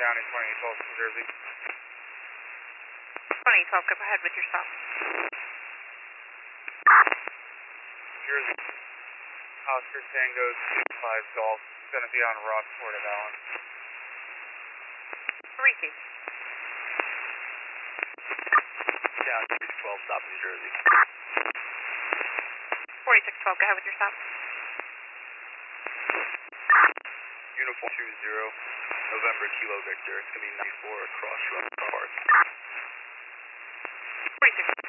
Downey 2812, New Jersey. 2012, go ahead with your stop. Jersey. Oscar Tango 5 Golf. It's going to be on Rockport at Allen. Repeat. Down 612, stop New Jersey. 4612, go ahead with your stop. Uniform 20, November Kilo Victor. It's going to be 94 across from the park. 4612.